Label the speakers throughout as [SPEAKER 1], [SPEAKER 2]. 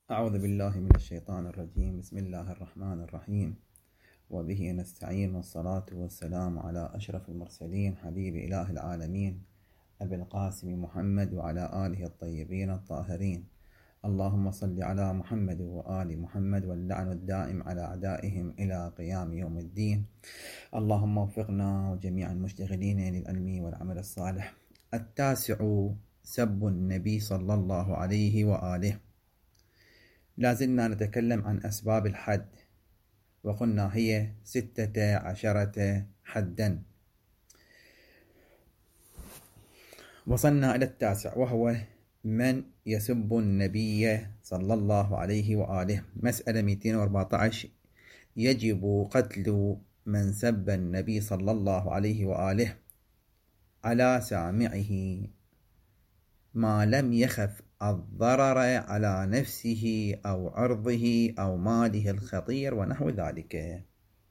[SPEAKER 1] أعوذ بالله من الشيطان الرجيم. بسم الله الرحمن الرحيم، وبه نستعين، والصلاة والسلام على أشرف المرسلين حبيب إله العالمين أبي القاسم محمد وعلى آله الطيبين الطاهرين. اللهم صل على محمد وآل محمد، واللعن الدائم على أعدائهم إلى قيام يوم الدين. اللهم وفقنا وجميع المشتغلين للعلم والعمل الصالح. 9 سب النبي صلى الله عليه وآله. لازلنا نتكلم عن أسباب الحد، وقلنا هي 16 حدا. وصلنا إلى 9، وهو من يسب النبي صلى الله عليه وآله. مسألة 214: يجب قتل من سب النبي صلى الله عليه وآله على سامعه ما لم يخف الضرر على نفسه أو عرضه أو ماله الخطير ونحو ذلك.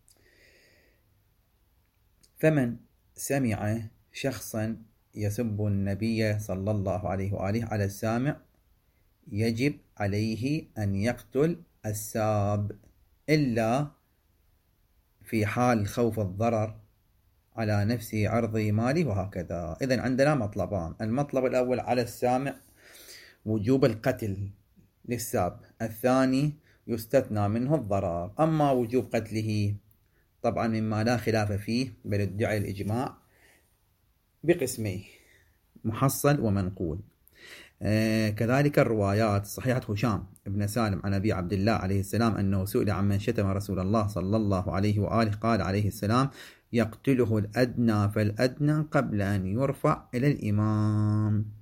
[SPEAKER 1] فمن سمع شخصا يسب النبي صلى الله عليه وآله على السامع يجب عليه أن يقتل الساب، إلا في حال خوف الضرر على نفسه، عرضه، ماله، وهكذا. إذن عندنا مطلبان: المطلب الأول على السامع وجوب القتل للساب، الثاني يستثنى منه الضرر. أما وجوب قتله طبعا مما لا خلاف فيه، بل ادعي الإجماع بقسميه: محصل ومنقول. كذلك الروايات صحيحة هشام بن سالم عن أبي عبد الله عليه السلام أنه سئل عمن شتم رسول الله صلى الله عليه وآله، قال عليه السلام: يقتله الأدنى فالأدنى قبل أن يرفع إلى الإمام.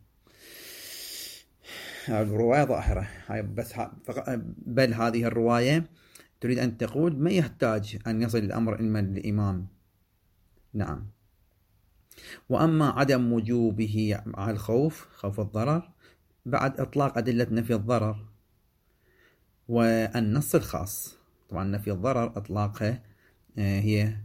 [SPEAKER 1] الرواية ظاهرة، بل هذه الرواية تريد أن تقول ما يحتاج أن يصل الأمر إما للإمام. نعم. وأما عدم وجوبه مع الخوف، خوف الضرر، بعد إطلاق أدلة نفي الضرر والنص الخاص. طبعا نفي الضرر إطلاقها هي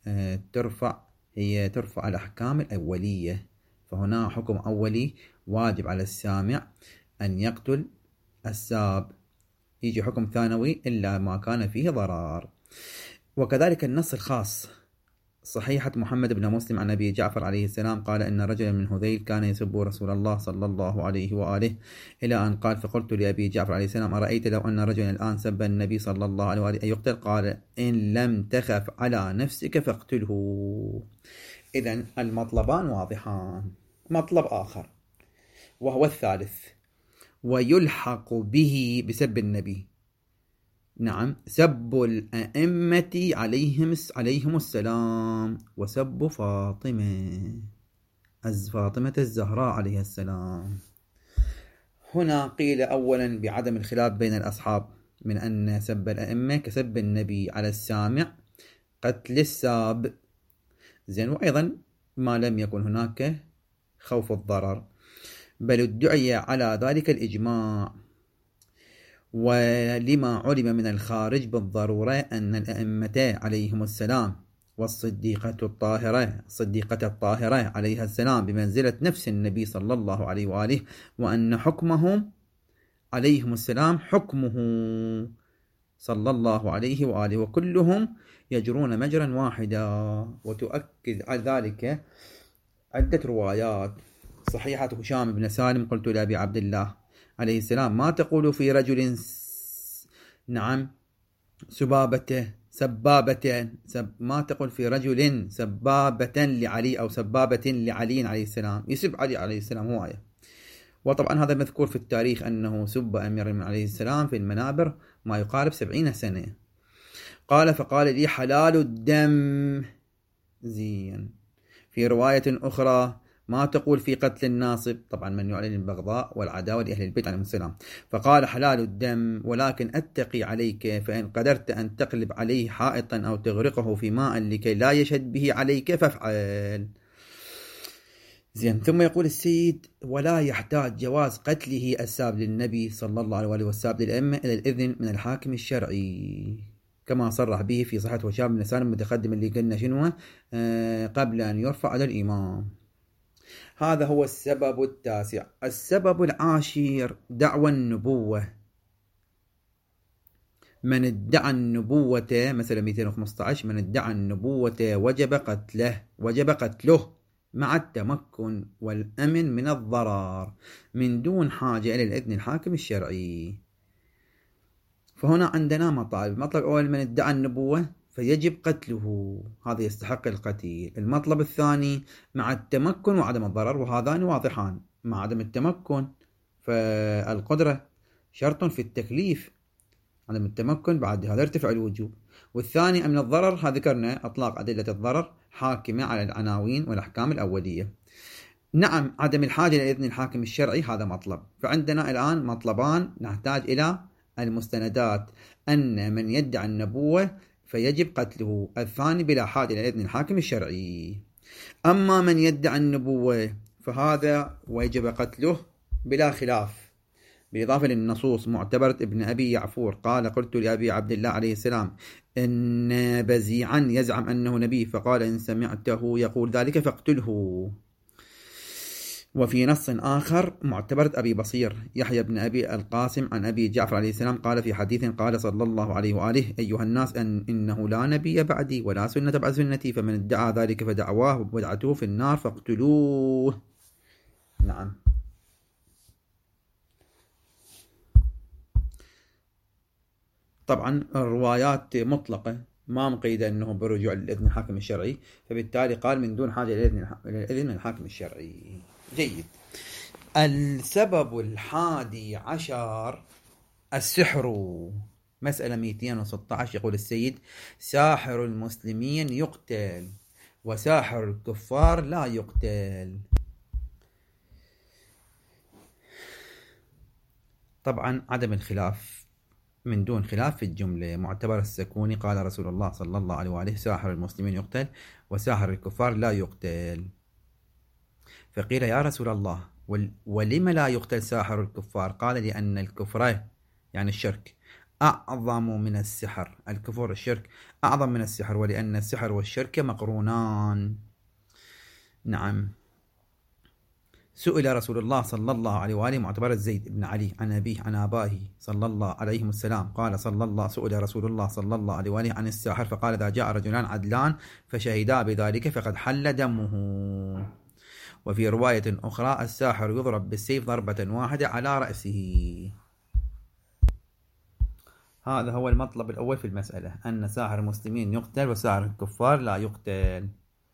[SPEAKER 1] ترفع الأحكام الأولية، فهنا حكم أولي واجب على السامع أن يقتل الساب، يجي حكم ثانوي إلا ما كان فيه ضرر. وكذلك النص الخاص صحيحة محمد بن مسلم عن أبي جعفر عليه السلام قال إن رجلا من هذيل كان يسب رسول الله صلى الله عليه وآله إلى أن قال: فقلت لأبي جعفر عليه السلام: أرأيت لو أن رجلا الآن سب النبي صلى الله عليه وآله أن يقتل؟ قال: إن لم تخف على نفسك فاقتله. إذن المطلبان واضحان. مطلب آخر وهو الثالث: ويلحق به بسب النبي. نعم، سب الأئمة عليهم السلام، وسب فاطمة الزهراء عليها السلام. هنا قيل أولا بعدم الخلاف بين الأصحاب من أن سب الأئمة كسب النبي على السامع قتل الساب، زين، وأيضا ما لم يكن هناك خوف الضرر، بل ادعي على ذلك الإجماع. ولما علم من الخارج بالضرورة أن الأئمة عليهم السلام والصديقة الطاهرة عليها السلام بمنزلة نفس النبي صلى الله عليه وآله، وأن حكمهم عليهم السلام حكمه صلى الله عليه وآله، وكلهم يجرون مجرا واحدا. وتؤكد على ذلك عدة روايات صحيحة هشام بن سالم: قلت لأبي عبد الله عليه السلام: ما تقول في رجل ما تقول في رجل سبابة لعلي أو سبابة لعلي عليه السلام، يسب علي عليه السلام هواية. وطبعا هذا مذكور في التاريخ أنه سب أمير عليه السلام في المنابر ما يقارب 70 سنة. قال: فقال لي: حلال الدم. زين. في رواية أخرى: ما تقول في قتل الناصب، طبعا من يعلن البغضاء والعداوة لأهل البيت عليهم السلام. فقال: حلال الدم، ولكن أتقي عليك، فإن قدرت أن تقلب عليه حائطا أو تغرقه في ماء لكي لا يشهد به عليك فافعل. زين. ثم يقول السيد: ولا يحتاج جواز قتله الساب للنبي صلى الله عليه وآله والساب للأئمة إلى الإذن من الحاكم الشرعي، كما صرح به في صحيح هشام بن سالم المتقدم اللي قلنا شنو قبل أن يرفع على الإمام. هذا هو السبب التاسع. السبب العاشر: دعوى النبوة. من ادعى النبوة مثلا 215 من ادعى النبوة وجب قتله مع التمكن والأمن من الضرر من دون حاجة إلى الإذن الحاكم الشرعي. فهنا عندنا مطالب. المطلب الأول من ادعى النبوة فيجب قتله، هذا يستحق القتل. المطلب الثاني مع التمكن وعدم الضرر، وهذان واضحان. مع عدم التمكن فالقدرة شرط في التكليف، عدم التمكن بعد هذا يرتفع الوجوب. والثاني من الضرر، هذا ذكرنا أطلاق أدلة الضرر حاكمة على العناوين والأحكام الأولية. نعم، عدم الحاجة إلى إذن الحاكم الشرعي هذا مطلب. فعندنا الآن مطلبان نحتاج إلى المستندات. أن من يدعي النبوة فيجب قتله، الثاني بلا حاجة إلى إذن الحاكم الشرعي. أما من يدعي النبوة فهذا ويجب قتله بلا خلاف، بالإضافة للنصوص. معتبرة ابن أبي يعفور قال: قلت لأبي عبد الله عليه السلام إن بزيعا يزعم أنه نبي، فقال: إن سمعته يقول ذلك فاقتله. وفي نص آخر معتبرة أبي بصير يحيى بن أبي القاسم عن أبي جعفر عليه السلام قال في حديث قال صلى الله عليه وآله: أيها الناس إنه لا نبي بعدي ولا سنة بعد سنتي، فمن ادعى ذلك فدعواه وبدعته في النار فاقتلوه. نعم. طبعا الروايات مطلقة ما مقيدة أنه بالرجوع للإذن الحاكم الشرعي، فبالتالي قال من دون حاجة للإذن الحاكم الشرعي. جيد. السبب 11 السحر. مسألة 216 يقول السيد: ساحر المسلمين يقتل وساحر الكفار لا يقتل. طبعا عدم الخلاف من دون خلاف في الجملة. معتبر السكوني قال رسول الله صلى الله عليه وآله: ساحر المسلمين يقتل وساحر الكفار لا يقتل. فقيل: يا رسول الله ولم لا يقتل ساحر الكفار؟ قال: لأن الكفر يعني الشرك أعظم من السحر. الكفر الشرك أعظم من السحر، ولأن السحر والشرك مقرونان. نعم. سئل رسول الله صلى الله عليه وآله معتبر زيد بن علي عن أبيه عن آبائه صلى الله عليه السلام قال سئل رسول الله صلى الله عليه وآله عن الساحر فقال: إذا جاء رجلان عدلان فشهدا بذلك فقد حل دمه. وفي رواية أخرى: الساحر يضرب بالسيف ضربة واحدة على رأسه. هذا هو المطلب الأول في المسألة، أن ساحر المسلمين يقتل وساحر الكفار لا يقتل.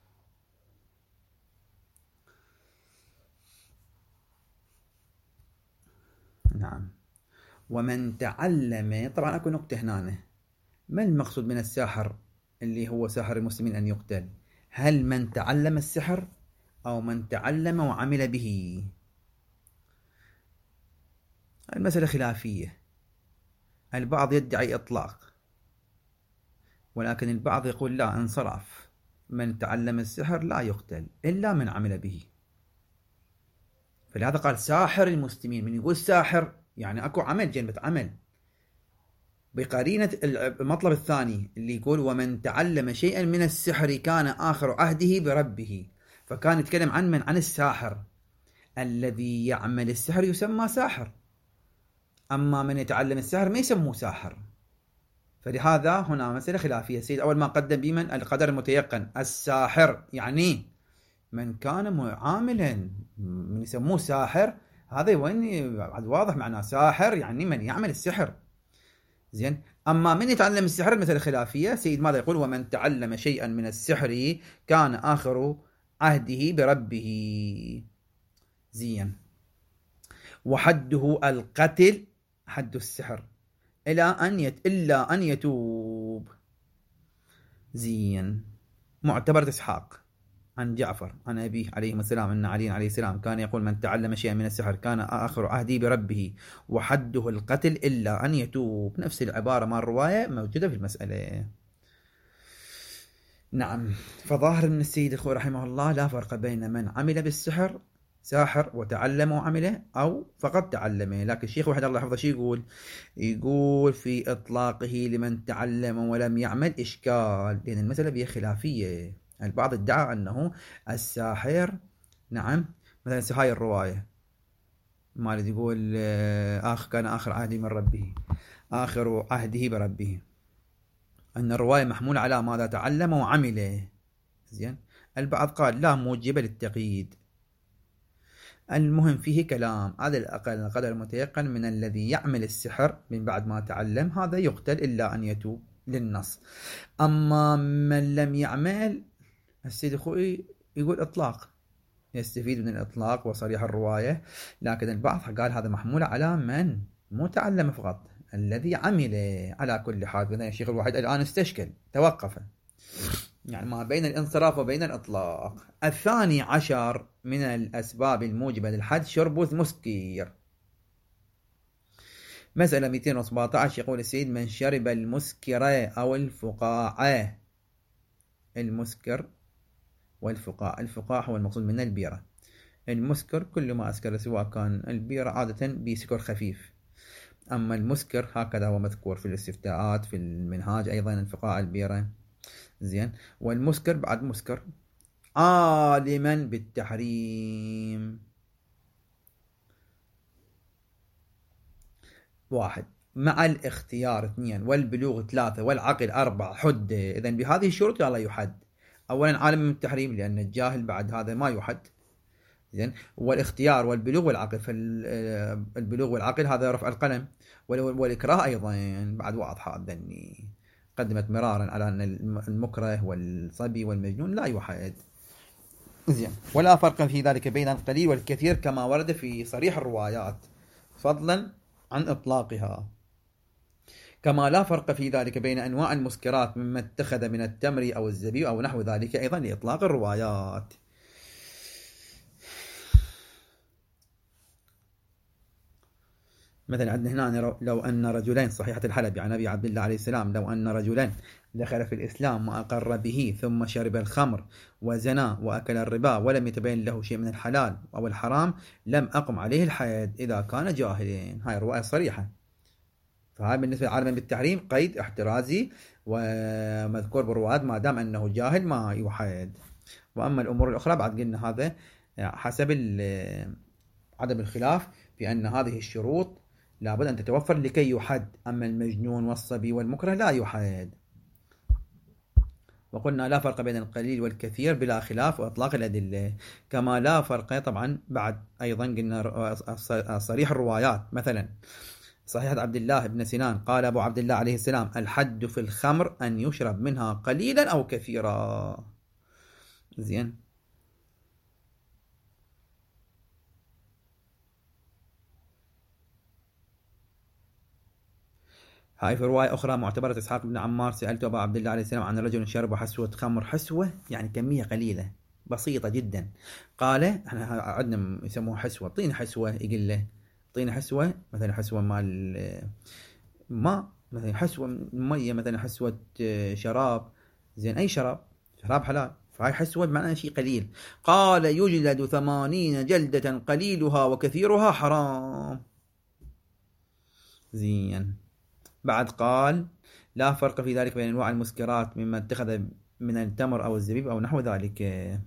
[SPEAKER 1] نعم. ومن تعلم، طبعا أكو نقطة هنا، ما المقصود من الساحر اللي هو ساحر المسلمين أن يقتل؟ هل من تعلم السحر أو من تعلم وعمل به؟ المسألة خلافية. البعض يدعي إطلاق، ولكن البعض يقول لا، انصراف، من تعلم السحر لا يقتل إلا من عمل به. فلهذا قال ساحر المسلمين. من يقول ساحر يعني أكو عمل، جنبة عمل، بقرينة المطلب الثاني اللي يقول: ومن تعلم شيئا من السحر كان آخر عهده بربه. فكان يتكلم عن الساحر الذي يعمل السحر يسمى ساحر، أما من يتعلم السحر ما يسموه ساحر. فلهذا هنا مسألة خلافية. السيد أول ما قدم بمن القدر المتيقن. الساحر يعني من كان عاملا، من يسموه ساحر هذا وين واضح معناه ساحر يعني من يعمل السحر. زين. أما من يتعلم السحر المسألة خلافية. سيد ماذا يقول؟ ومن تعلم شيئا من السحر كان آخر عهده بربه. زين. وحده القتل، حد السحر إلا أن يتوب. زين. معتبر إسحاق عن جعفر عن أبيه عليه السلام أن علي عليه السلام كان يقول: من تعلم شيئا من السحر كان آخر عهدي بربه وحده القتل إلا أن يتوب. نفس العبارة مع الرواية موجودة في المسألة. نعم. فظاهر من السيد الخوي رحمه الله لا فرق بين من عمل بالسحر ساحر وتعلم وعمله أو فقط تعلمه. لكن الشيخ وحده الله يحفظه شو يقول في إطلاقه لمن تعلم ولم يعمل إشكال، لأن المسألة فيها خلافية. البعض ادعى أنه الساحر، نعم، مثلا هاي الرواية مالذي يقول كان آخر عهده من ربه، آخر عهده بربه، أن الرواية محمولة على ماذا تعلم وعمله. زين. البعض قال لا موجبة للتقييد، المهم فيه كلام، على الأقل القدر المتيقن من الذي يعمل السحر من بعد ما تعلم هذا يقتل إلا أن يتوب للنص. أما من لم يعمل، السيد أخوي يقول إطلاق، يستفيد من الإطلاق وصريح الرواية، لكن البعض قال هذا محمول على من مو تعلم فقط، الذي عمل. على كل حال بدنا الشيخ الواحد الآن استشكل، توقف يعني ما بين الانصراف وبين الإطلاق. الثاني عشر من الأسباب الموجبة للحد شرب المسكر. مسألة 217 يقول السيد من شرب المسكر أو الفقاعة. المسكر والفقاع، الفقاع هو المقصود من البيرة، المسكر كل ما أسكر سواء كان البيرة عادة بسكر خفيف، أما المسكر هكذا هو مذكور في الاستفتاءات في المنهاج أيضا الفقاع البيرة. زين. والمسكر بعد مسكر عالما بالتحريم. 1 مع الاختيار 2 والبلوغ 3 والعقل 4 حد. إذن بهذه الشروط لا يحد. أولا عالم من التحريم لأن الجاهل بعد هذا ما يحد. زين. والاختيار والبلوغ والعقل، فالبلوغ والعقل هذا رفع القلم، والإكراه أيضا بعد واضحة أظني قدمت مرارا على أن المكره والصبي والمجنون لا يحد. زين. ولا فرق في ذلك بين القليل والكثير كما ورد في صريح الروايات فضلا عن إطلاقها، كما لا فرق في ذلك بين أنواع المسكرات مما اتخذ من التمر أو الزبيب أو نحو ذلك أيضا لإطلاق الروايات. مثلا عندنا هنا لو أن رجلين، صحيحة الحلبي عن أبي عبد الله عليه السلام، لو أن رجلين دخل في الإسلام وأقر به ثم شرب الخمر وزنى وأكل الربا ولم يتبين له شيء من الحلال أو الحرام لم أقم عليه الحد إذا كان جاهلين. هاي الرواية صريحة، فهذا بالنسبة للعالم بالتحريم قيد احترازي ومذكور بالروايات ما دام أنه جاهل ما يحد. وأما الأمور الأخرى بعد قلنا هذا حسب عدم الخلاف في أن هذه الشروط لابد أن تتوفر لكي يحد، أما المجنون والصبي والمكره لا يحد. وقلنا لا فرق بين القليل والكثير بلا خلاف وإطلاق الأدلة، كما لا فرق طبعا بعد أيضا قلنا صريح الروايات. مثلا صحيحة عبد الله بن سنان قال أبو عبد الله عليه السلام الحد في الخمر أن يشرب منها قليلا أو كثيرا. زين. هاي في رواية أخرى معتبرة إسحاق بن عمار سألت أبا عبد الله عليه السلام عن رجل شرب حسوة خمر، حسوة يعني كمية قليلة بسيطة جدا، قال احنا عندنا يسموها حسوة، طين حسوة، يقول له طين حسوة مثلا حسوة مال ماء، مثلا حسوة مية، مثلا حسوة شراب. زين. أي شراب حلال، فهاي حسوة بمعنى شيء قليل. قال يجلد 80 جلدة قليلها وكثيرها حرام. زين. بعد قال لا فرق في ذلك بين أنواع المسكرات مما اتخذ من التمر أو الزبيب أو نحو ذلك.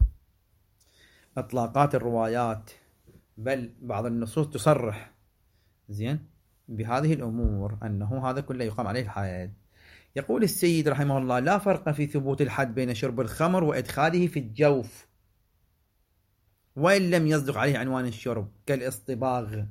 [SPEAKER 1] إطلاقات الروايات بل بعض النصوص تصرح زين بهذه الأمور أنه هذا كله يقام عليه الحد. يقول السيد رحمه الله لا فرق في ثبوت الحد بين شرب الخمر وإدخاله في الجوف وإن لم يصدق عليه عنوان الشرب كالاصطباغ.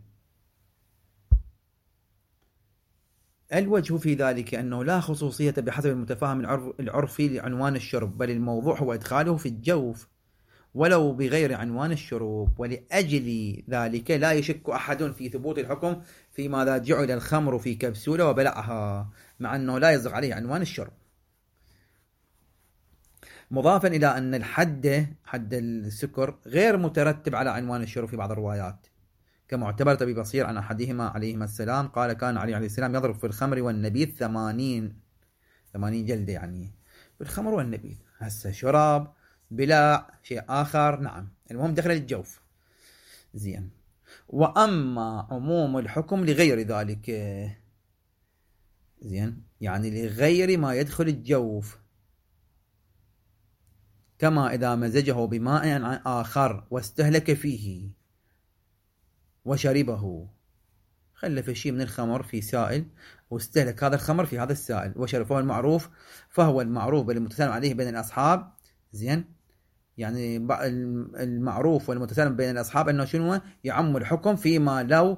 [SPEAKER 1] الوجه في ذلك أنه لا خصوصية بحسب المتفاهم العرفي لعنوان الشرب، بل الموضوع هو إدخاله في الجوف ولو بغير عنوان الشرب، ولأجل ذلك لا يشك أحد في ثبوت الحكم في ماذا جعل الخمر في كبسولة وبلعها مع أنه لا يصدق عليه عنوان الشرب. مضافا إلى أن حد السكر غير مترتب على عنوان الشرب في بعض الروايات، كما اعتبرت أبي بصير عن أحدهما عليهما السلام قال كان علي عليه السلام يضرب في الخمر والنبيذ 80 جلدة، يعني في الخمر والنبيذ. هسه شراب بلا شيء آخر، نعم، المهم دخل الجوف. زين. وأما عموم الحكم لغير ذلك، زين، يعني لغير ما يدخل الجوف، كما إذا مزجه بماء آخر واستهلك فيه وشربه، خلف شيء من الخمر في سائل واستهلك هذا الخمر في هذا السائل وشرب، فهو المعروف بالمتسالم عليه بين الأصحاب. زين، يعني المعروف والمتسالم بين الأصحاب أنه شنو يعم الحكم فيما لو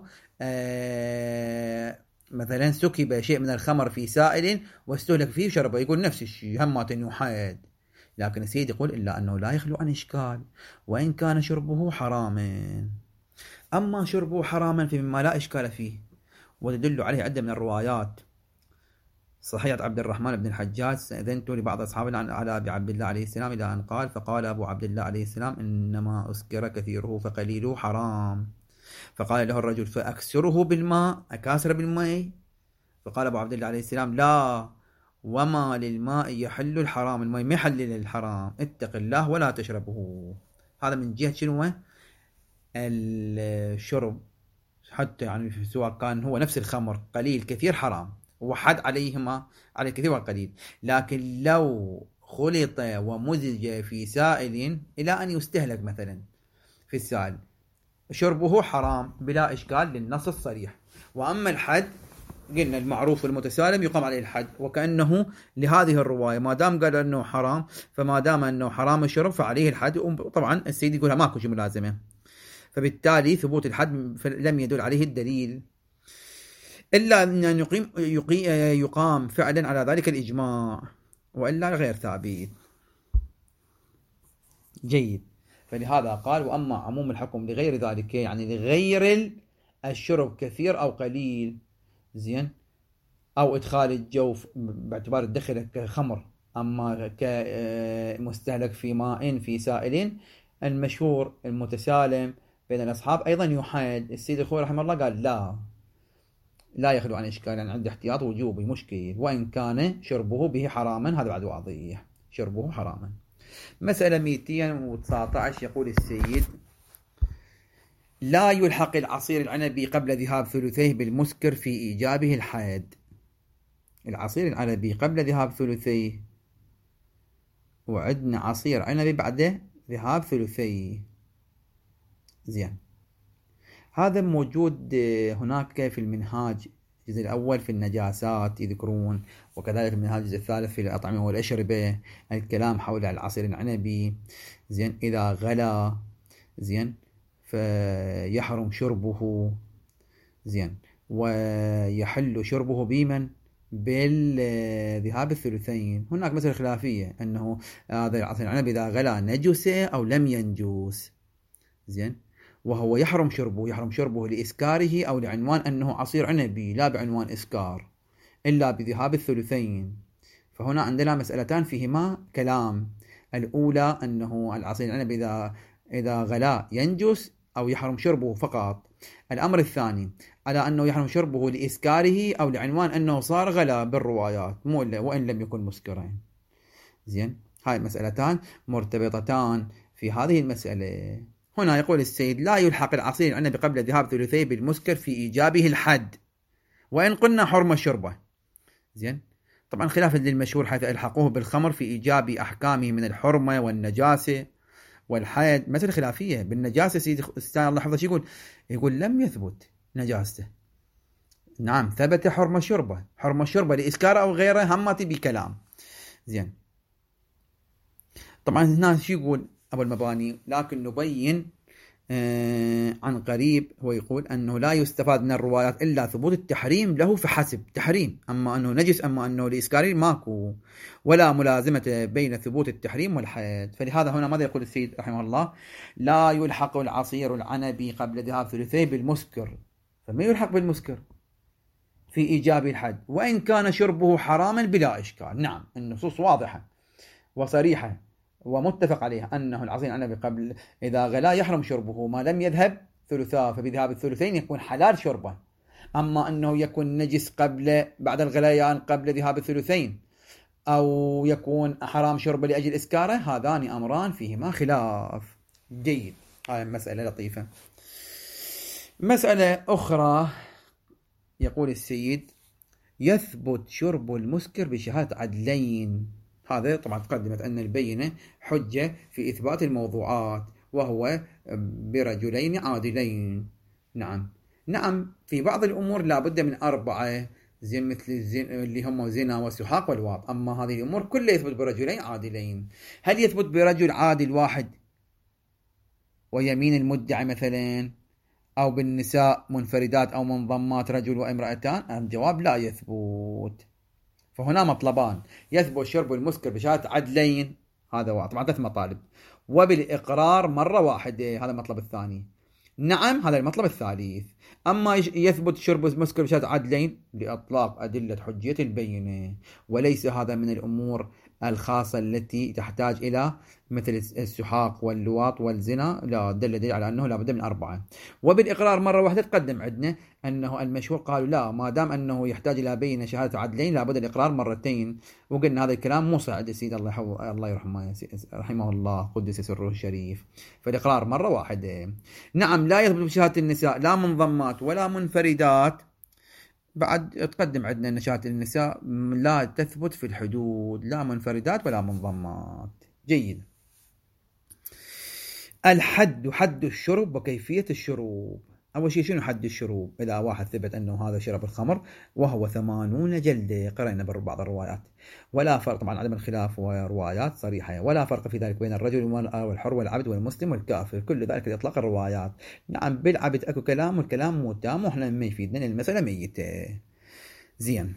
[SPEAKER 1] مثلا سكب شيء من الخمر في سائل واستهلك فيه وشربه، يقول نفس الشيء همات يحاد. لكن السيد يقول إلا أنه لا يخلو عن إشكال وإن كان شربه حراما. أما شربه حراما فيما لا إشكال فيه، وتدل عليه عدة من الروايات. صحيحة عبد الرحمن بن الحجاج: استأذنت لبعض أصحابنا على أبي عبد الله عليه السلام إلى أن قال، فقال أبو عبد الله عليه السلام: إنما أسكر كثيره فقليله حرام. فقال له الرجل: فأكسره بالماء، أكاسر بالماء؟ فقال أبو عبد الله عليه السلام: لا، وما للماء يحل الحرام، الماء ما يحلل الحرام، اتق الله ولا تشربه. هذا من جهة شنو؟ الشرب، حتى يعني سواء كان هو نفس الخمر قليل كثير حرام، وحد عليهما على الكثير والقليل. لكن لو خلط ومزج في سائل إلى أن يستهلك مثلا في السائل، شربه حرام بلا إشكال للنص الصريح. وأما الحد، قلنا المعروف والمتسالم يقام عليه الحد، وكأنه لهذه الرواية ما دام قال أنه حرام، فما دام أنه حرام الشرب فعليه الحد. طبعا السيد يقولها ماكو شيء ملازمة، فبالتالي ثبوت الحد لم يدل عليه الدليل، إلا أن يقام فعلا على ذلك الإجماع، وإلا غير ثابت. جيد. فلهذا قال: وأما عموم الحكم لغير ذلك، يعني لغير الشرب كثير أو قليل، زين، أو إدخال الجوف باعتبار الدخل كخمر، أما كمستهلك في ماء في سائل، المشهور المتسالم بين الأصحاب أيضا يحاد. السيد الخوي رحمه الله قال: لا يخلو عن إشكال، يعني عند احتياط وجوبي مشكل، وإن كان شربه به حراما، هذا بعد واضح، شربه حراما. مسألة 219 يقول السيد: لا يلحق العصير العنبي قبل ذهاب ثلثيه بالمسكر في إيجابه الحد. العصير العنبي قبل ذهاب ثلثيه، وعندنا عصير عنبي بعد ذهاب ثلثيه. زين، هذا موجود هناك في المنهاج الجزء الأول في النجاسات يذكرون، وكذلك المنهاج الجزء الثالث في الأطعمة والأشربة، الكلام حول العصير العنبي. زين، إذا غلا، زين، فيحرم شربه. زين، ويحل شربه بمن؟ بالذهاب الثلثين. هناك مسألة خلافية أنه هذا العصير العنبي إذا غلا نجس أو لم ينجس. زين، وهو يحرم شربه لإسكاره أو لعنوان أنه عصير عنبي، لا بعنوان إسكار، إلا بذهاب الثلثين. فهنا عندنا مسألتان فيهما كلام. الأولى أنه العصير العنبي إذا غلا ينجس أو يحرم شربه فقط. الأمر الثاني على أنه يحرم شربه لإسكاره أو لعنوان أنه صار غلا بالروايات وإن لم يكن مسكرين. زين، هاي المسألتان مرتبطتان في هذه المسألة. هنا يقول السيد: لا يلحق العصير العنبي قبل ذهاب ثلثيه بالمسكر في إيجابه الحد، وإن قلنا حرمة شربه. زين، طبعا خلافا للمشهور حيث الحقوه بالخمر في إيجاب أحكامه من الحرمة والنجاسة والحد. مسألة خلافية بالنجاسة. سيدي استاذ الله حفظه يقول لم يثبت نجاسته. نعم، ثبت حرمة شربه لإسكار أو غيره، هم تبي كلام. زين، طبعا هنا شو يقول أبو المباني؟ لكن نبين عن قريب، هو يقول أنه لا يستفاد من الروايات إلا ثبوت التحريم له فحسب، تحريم، أما أنه نجس أما أنه لإسكاري ماكو، ولا ملازمة بين ثبوت التحريم والحد. فلهذا هنا ماذا يقول السيد رحمه الله؟ لا يلحق العصير العنبي قبل ذهاب ثلثيه بالمسكر، فما يلحق بالمسكر في إيجاب الحد، وإن كان شربه حراما بلا إشكال. نعم، النصوص واضحة وصريحة ومتفق عليها أنه العصير العنبي قبل إذا غلا يحرم شربه ما لم يذهب ثلثاه، فبذهاب الثلثين يكون حلال شربه. أما أنه يكون نجس بعد الغليان قبل ذهاب الثلثين، أو يكون حرام شربه لأجل إسكاره، هذان أمران فيهما خلاف. جيد، هاي مسألة لطيفة. مسألة أخرى يقول السيد: يثبت شرب المسكر بشهادة عدلين. هذا طبعا تقدمت أن البينة حجة في إثبات الموضوعات، وهو برجلين عادلين. نعم. نعم، في بعض الأمور لا بد من 4، زين، مثل الزين اللي هم زنا والسحاق والواط. أما هذه الأمور كلها يثبت برجلين عادلين. هل يثبت برجل عادل واحد ويمين المدعي مثلا، أو بالنساء منفردات أو منضمات رجل وامرأتان؟ الجواب لا يثبت. فهنا مطلبان: يثبت شرب المسكر بشهادة عدلين، هذا واحد، طبعا 3 مطالب، وبالإقرار مرة واحدة، هذا المطلب الثاني. نعم، هذا المطلب الثالث. أما يثبت شرب المسكر بشهادة عدلين لإطلاق أدلة حجية بينة، وليس هذا من الأمور الخاصة التي تحتاج إلى مثل السحاق واللواط والزنا، لا، دل على أنه لا بد من 4. وبالإقرار مرة واحدة تقدم عندنا أنه المشهور قالوا لا، ما دام أنه يحتاج إلى بينة شهادة عدلين لابد الإقرار مرتين، وقلنا هذا الكلام مو صعد السيد الله يرحمه، رحمه الله قدس سره الشريف. فالإقرار مرة واحدة. نعم، لا يثبت بشهادة النساء لا منضمات ولا منفردات. بعد تقدم عندنا أن شهادة النساء لا تثبت في الحدود، لا منفردات ولا منضمات. جيد. الحد، حد الشرب وكيفية الشرب. أول شيء شنو حد الشرب؟ إذا واحد ثبت أنه هذا شرب الخمر وهو 80 جلدة، قرأنا ببعض الروايات، ولا فرق، طبعا عدم الخلاف وروايات صريحة، ولا فرق في ذلك بين الرجل والمرأة والحر والعبد والمسلم والكافر، كل ذلك لإطلاق الروايات. نعم، بالعبد أكو كلام، والكلام مو تام، وإحنا ما يفيدنا، المسألة ميتة. زين.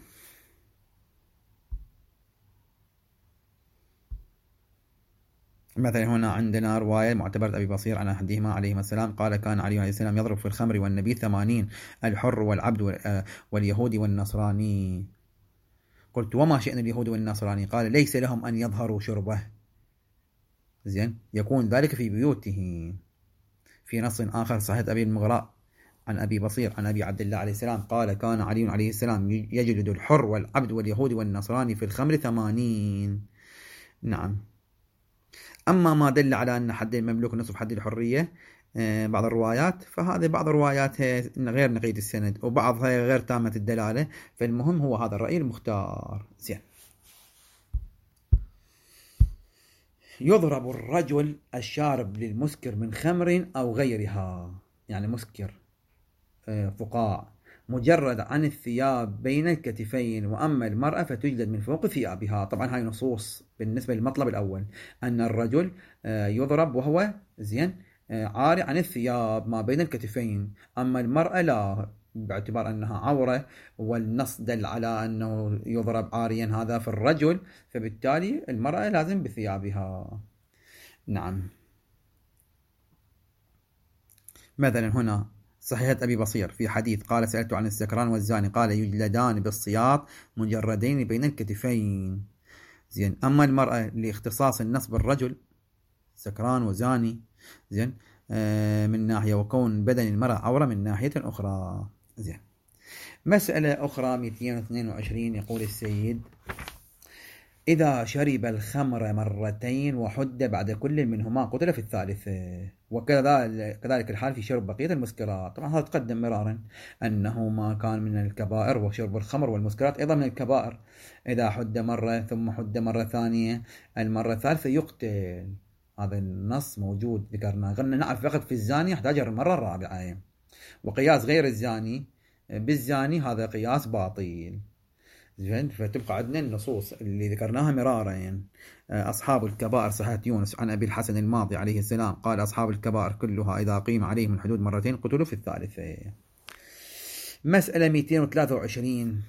[SPEAKER 1] مثلا هنا عندنا رواية معتبرة أبي بصير عن أحدهما عليهما السلام قال: كان علي عليه السلام يضرب في الخمر والنبي 80، الحر والعبد واليهودي والنصراني. قلت: وما شأن اليهود والنصراني؟ قال: ليس لهم أن يظهروا شربه، زين، يكون ذلك في بيوته. في نص آخر صحيح أبي المغراء عن أبي بصير عن أبي عبد الله عليه السلام قال: كان علي عليه السلام يجلد الحر والعبد واليهودي والنصراني في الخمر 80. نعم. أما ما دل على أن حد المملوك نصف حد الحرية، بعض الروايات، فهذه بعض الروايات غير نقية السند، وبعضها غير تامة الدلالة. فالمهم هو هذا الرأي المختار. زين. يضرب الرجل الشارب للمسكر من خمر أو غيرها، يعني مسكر فقاع، مجرد عن الثياب بين الكتفين، وأما المرأة فتجلد من فوق ثيابها. طبعا هاي نصوص بالنسبة للمطلب الأول، أن الرجل يضرب وهو زين عاري عن الثياب ما بين الكتفين، أما المرأة لا، باعتبار أنها عورة، والنص دل على أنه يضرب عاريا هذا في الرجل، فبالتالي المرأة لازم بثيابها. نعم. مثلا هنا صحيحة أبي بصير في حديث قال: سألت عن السكران والزاني قال: يجلدان بالسياط مجردين بين الكتفين. زين. أما المرأة لاختصاص النص بالرجل سكران وزاني، زين، من ناحية، وكون بدن المرأة عورة من ناحية أخرى. زين. مسألة أخرى 222 يقول السيد: إذا شرب الخمر مرتين وحد بعد كل منهما قتل في الثالثة. وكذلك الحال في شرب بقية المسكرات. طبعا هذا تقدم مرارا أنه ما كان من الكبائر، وشرب الخمر والمسكرات أيضا من الكبائر. إذا حد مرة ثم حد مرة ثانية، المرة الثالثة يقتل. هذا النص موجود ذكرناه، قلنا نعرف فقط في الزاني يحتاج المرة الرابعة، وقياس غير الزاني بالزاني هذا قياس باطل. زين. فتبقى عندنا النصوص اللي ذكرناها مرارا، يعني أصحاب الكبائر صحيحة يونس عن أبي الحسن الماضي عليه السلام قال: أصحاب الكبائر كلها إذا قيم عليهم الحدود مرتين قتلوا في الثالثة. مسألة 223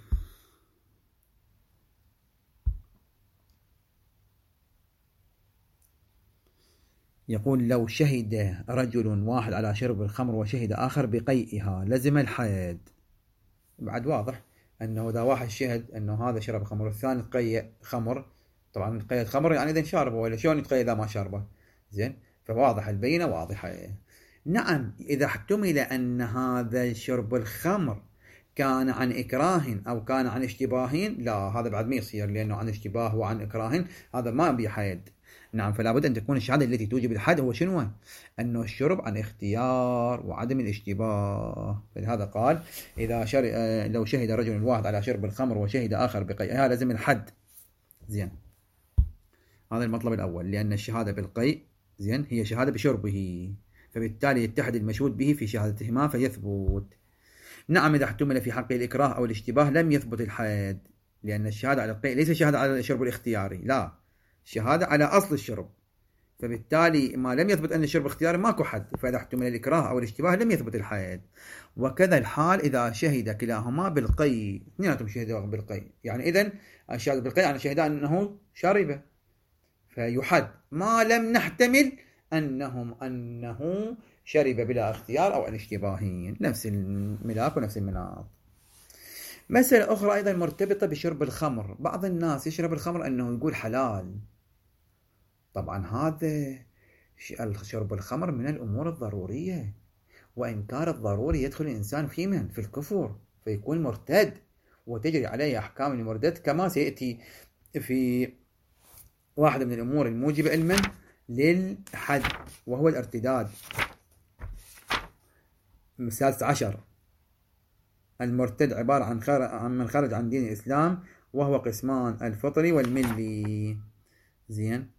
[SPEAKER 1] يقول: لو شهد رجل واحد على شرب الخمر وشهد آخر بقيئها لزم الحد. بعد واضح أنه إذا واحد شهد أنه هذا شرب خمر والثاني قيء خمر، طبعا قيء خمر يعني إذا شاربه، ولا شلون يتقيء إذا ما شاربه؟ زين. فواضح البينة واضحة. نعم، إذا احتمل أن هذا شرب الخمر كان عن إكراه أو كان عن اشتباه، لا، هذا بعد ما يصير، لأنه عن اشتباه وعن إكراه هذا ما بحد. نعم. فلا بد أن تكون الشهادة التي توجب الحد هو شنو؟ أنه الشرب عن اختيار وعدم الاشتباه. فلهذا قال: إذا لو شهد رجل واحد على شرب الخمر وشهد آخر بقيئها لازم الحد. زين. هذا المطلب الأول، لأن الشهادة بالقيء زين هي شهادة بشربه، فبالتالي يتحد المشهود به في شهادتهما فيثبت. نعم إذا احتمل في حقه الإكراه أو الاشتباه لم يثبت الحد، لأن الشهادة على القيء ليس شهادة على الشرب الاختياري، لا، شهادة على أصل الشرب، فبالتالي ما لم يثبت أن الشرب اختياري ماكو حد، فإذا احتمل الإكراه أو الاشتباه لم يثبت الحد. وكذا الحال إذا شهد كلاهما بالقيء، اثنيناتهم شهدوا بالقيء، يعني إذن الشهادة بالقيء يعني شهد أنه شرب فيحد، ما لم نحتمل أنه شرب بلا اختيار أو الاشتباهين، نفس الملاك ونفس المناط. مسألة أخرى أيضا مرتبطة بشرب الخمر، بعض الناس يشرب الخمر أنه يقول حلال، طبعا هذا شرب الخمر من الأمور الضرورية، وإنكار الضروري يدخل الإنسان في الكفر فيكون مرتد وتجري عليه أحكام المرتد، كما سيأتي في واحدة من الأمور الموجبة علما للحد وهو الارتداد. السادس عشر، المرتد عبارة عن من خرج عن دين الإسلام، وهو قسمان: الفطري والملي. زين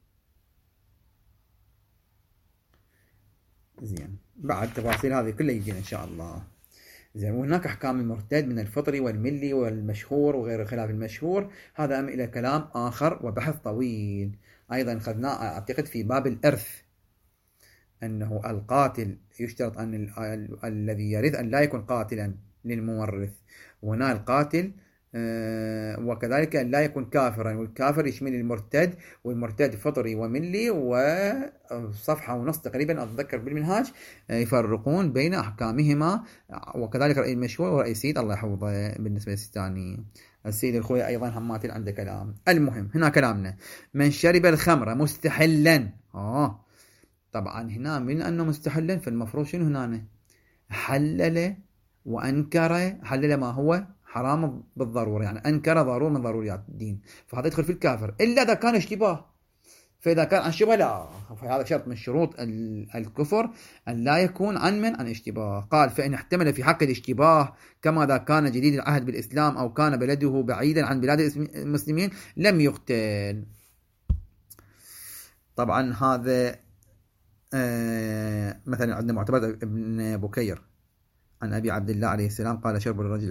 [SPEAKER 1] بعد تفاصيل هذه كلها يجينا إن شاء الله. زين، وهناك أحكام المرتد من الفطري والملي والمشهور وغير خلاف المشهور، هذا إلى كلام آخر وبحث طويل أيضا أخذناه أعتقد في باب الإرث، أنه القاتل يشترط أن الذي يرث أن لا يكون قاتلا للمورث، وهنا القاتل وكذلك أن لا يكون كافرا، والكافر يشمل المرتد، والمرتد فطري وملي، وصفحة ونص تقريبا أتذكر بالمنهاج يفرقون بين أحكامهما، وكذلك رأي المشهور ورأي السيد الله يحفظه بالنسبة للسيستاني. السيد الخوي أيضا هماتل عنده كلام. المهم هنا كلامنا: من شرب الخمر مستحلا، طبعا هنا من أنه مستحلا فالمفروض شنو هنا؟ حلل وأنكر، حلل ما هو حرام بالضرورة، يعني أنكر ضرورة من ضروريات الدين، فهذا يدخل في الكافر إلا إذا كان اشتباه، فإذا كان عن شبه لا، فهذا شرط من شروط الكفر أن لا يكون عن اشتباه. قال: فإن احتمل في حق الاشتباه كما إذا كان جديد العهد بالإسلام أو كان بلده بعيدا عن بلاد المسلمين لم يقتل. طبعا هذا مثلا عندنا معتبر ابن بكير عن أبي عبد الله عليه السلام قال: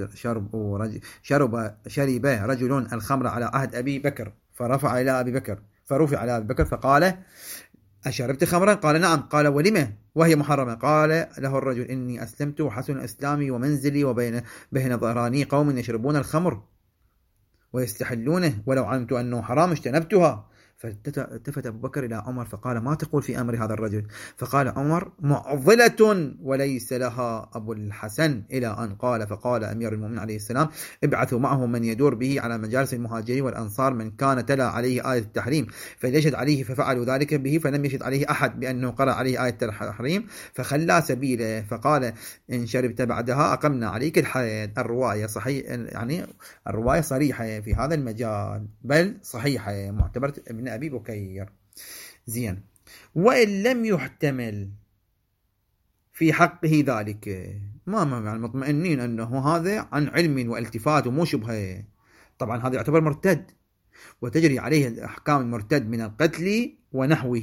[SPEAKER 1] شرب رجل الخمر على عهد أبي بكر فرفع إلى أبي بكر فقال: أشربت خمرا؟ قال: نعم. قال: ولما وهي محرمة؟ قال له الرجل: إني أسلمت وحسن إسلامي ومنزلي وبين ظهراني قوم يشربون الخمر ويستحلونه، ولو علمت أنه حرام اجتنبتها. فالتفت أبو بكر إلى عمر فقال: ما تقول في أمر هذا الرجل؟ فقال عمر: معضلة وليس لها أبو الحسن، إلى أن قال: فقال أمير المؤمنين عليه السلام: ابعثوا معه من يدور به على مجالس المهاجرين والأنصار من كان تلا عليه آية التحريم فليشهد عليه، ففعلوا ذلك به، فلم يشهد عليه أحد بأنه قرأ عليه آية التحريم فخلى سبيله، فقال: إن شربت بعدها أقمنا عليك الحد. الرواية صحيح، يعني الرواية صريحة في هذا المجال، بل صحيحة، معتبرة ابن أبي بكير. زين، وإن لم يحتمل في حقه ذلك، ما يعني مطمئنين أنه هذا عن علم والتفات ومو شبهة، طبعا هذا يعتبر مرتد وتجري عليه أحكام المرتد من القتل ونحوه.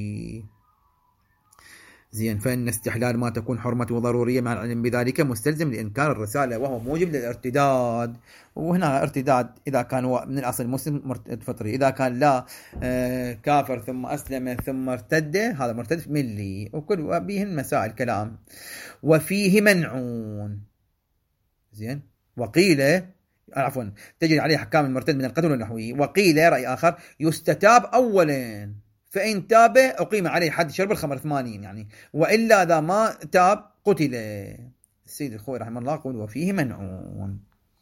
[SPEAKER 1] زين، فإن استحلال ما تكون حرمته ضرورية مع العلم بذلك مستلزم لإنكار الرسالة وهو موجب للارتداد. وهنا ارتداد إذا كان من الأصل مسلم مرتد فطري، إذا كان لا كافر ثم أسلم ثم ارتد هذا مرتد ملي، وكل بهن مسائل كلام. وفيه منعون. زين، وقيل عفوا تجري عليه أحكام المرتد من القتل ونحوه. وقيل رأي آخر يستتاب أولا، فإن تاب أقيم عليه حد شرب الخمر 80، يعني وإلا إذا ما تاب قتل. السيد الخوي رحمه الله يقول: وفيه منعون.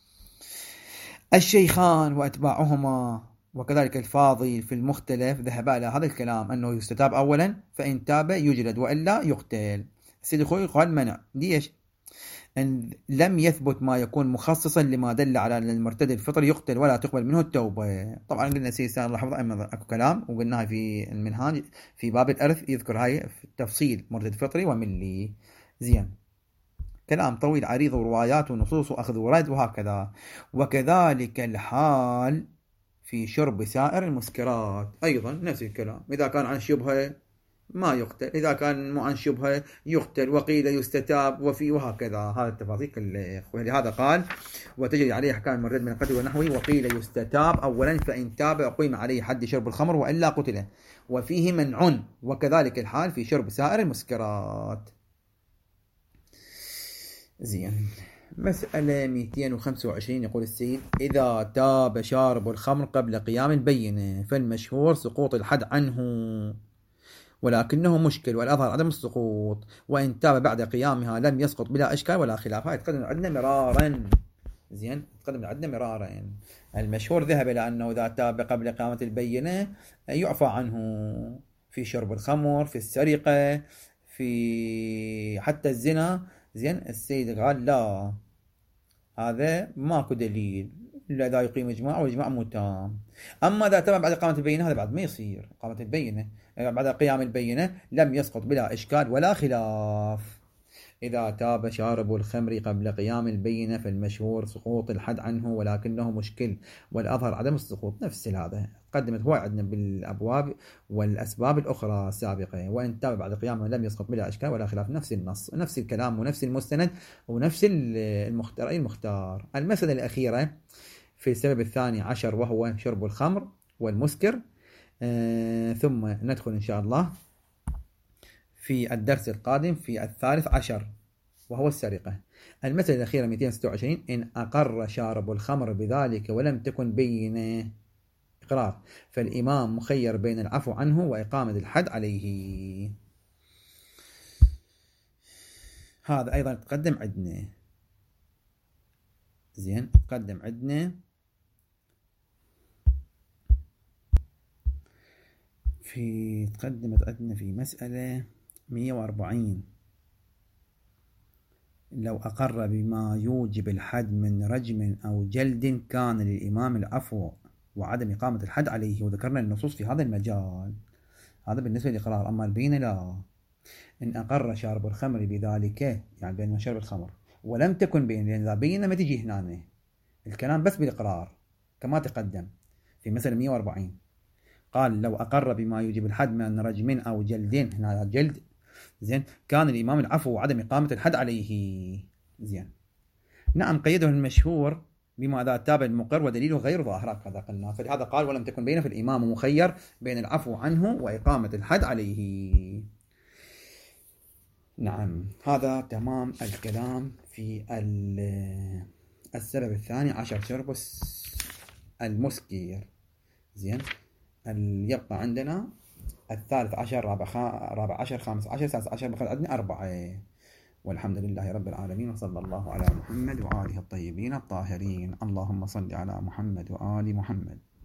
[SPEAKER 1] الشيخان وأتباعهما وكذلك الفاضل في المختلف ذهب إلى هذا الكلام أنه يستتاب أولا، فإن تاب يجلد وإلا يقتل. السيد الخوي قال: منع. ليش؟ أن لم يثبت ما يكون مخصصا لما دل على أن المرتد الفطري يقتل ولا تقبل منه التوبة. طبعا قلنا سيدنا الله حفظه أيضا أكو كلام، وقلناها في المنهاج في باب الإرث يذكر هاي في التفصيل مرتد فطري وملي. زين، كلام طويل عريض وروايات ونصوص وأخذ ورد وهكذا. وكذلك الحال في شرب سائر المسكرات، أيضا نفس الكلام، إذا كان عن شبهة ما يقتل، إذا كان مو عن شبهة يقتل، وقيل يستتاب وفي وهكذا. هذا التفاصيل كلها. ولهذا قال وتجري عليه أحكام المرتد من القتل ونحوه. وقيل يستتاب أولا فإن تاب أقيم عليه حد شرب الخمر وإلا قتله، وفيه منع، وكذلك الحال في شرب سائر المسكرات. زين. مسألة 225 يقول السيد: إذا تاب شارب الخمر قبل قيام البينة فالمشهور سقوط الحد عنه، ولكنه مشكل والأظهر عدم السقوط، وإن تاب بعد قيامها لم يسقط بلا إشكال ولا خلاف. هاي تقدم عندنا مرارا. زين، تقدم عندنا مرارا. المشهور ذهب إلى أنه إذا تاب قبل قيامة البينة يعفى عنه في شرب الخمر، في السرقة، في حتى الزنا. زين، السيد قال لا، هذا ماكو دليل إلا إذا يقيم إجماع وإجماع مو تام. أما إذا تم بعد إقامة البينة هذا بعد ما يصير. إقامة البينة بعد قيام البينة لم يسقط بلا إشكال ولا خلاف. إذا تاب شارب الخمر قبل قيام البينة فالمشهور سقوط الحد عنه، ولكنه مشكل والأظهر عدم السقوط. نفس هذا قدمت هو عندنا بالأبواب والأسباب الأخرى السابقة. وإن تاب بعد قيامه لم يسقط بلا إشكال ولا خلاف. نفس النص، نفس الكلام، ونفس المستند، ونفس المختار. المسألة الأخيرة في السبب الثاني عشر وهو شرب الخمر والمسكر. ثم ندخل إن شاء الله في الدرس القادم في الثالث عشر وهو السرقة. المسألة الأخيرة 226: إن أقر شارب الخمر بذلك ولم تكن بينة إقرار فالإمام مخير بين العفو عنه وإقامة الحد عليه. هذا أيضا تقدم عندنا. زين، تقدم عندنا تقدمت عندنا في مسألة 140: لو أقر بما يوجب الحد من رجم أو جلد كان للإمام العفو وعدم إقامة الحد عليه. وذكرنا النصوص في هذا المجال. هذا بالنسبة للإقرار. أما البينة لا. إن أقر شارب الخمر بذلك، يعني بين شرب الخمر، ولم تكن بينة، لأن إذا بينة ما تجي هنا الكلام بس بالإقرار كما تقدم في مسألة 140. قال لو أقر بما يوجب الحد من رجم أو جلد، هنا جلد. زين، كان الإمام العفو وعدم إقامة الحد عليه. زين، نعم، قيده المشهور بما إذا تاب المقر ودليله غير ظاهر كذا قلنا. فلهذا قال ولم تكن بينه فالإمام مخير بين العفو عنه وإقامة الحد عليه. نعم، هذا تمام الكلام في السبب الثاني عشر شرب المسكر. زين، يبقى عندنا الثالث عشر، رابع عشر، خامس عشر، سادس عشر، بقى عندنا 4. والحمد لله رب العالمين، وصلى الله على محمد وآله الطيبين الطاهرين. اللهم صل على محمد وآل محمد.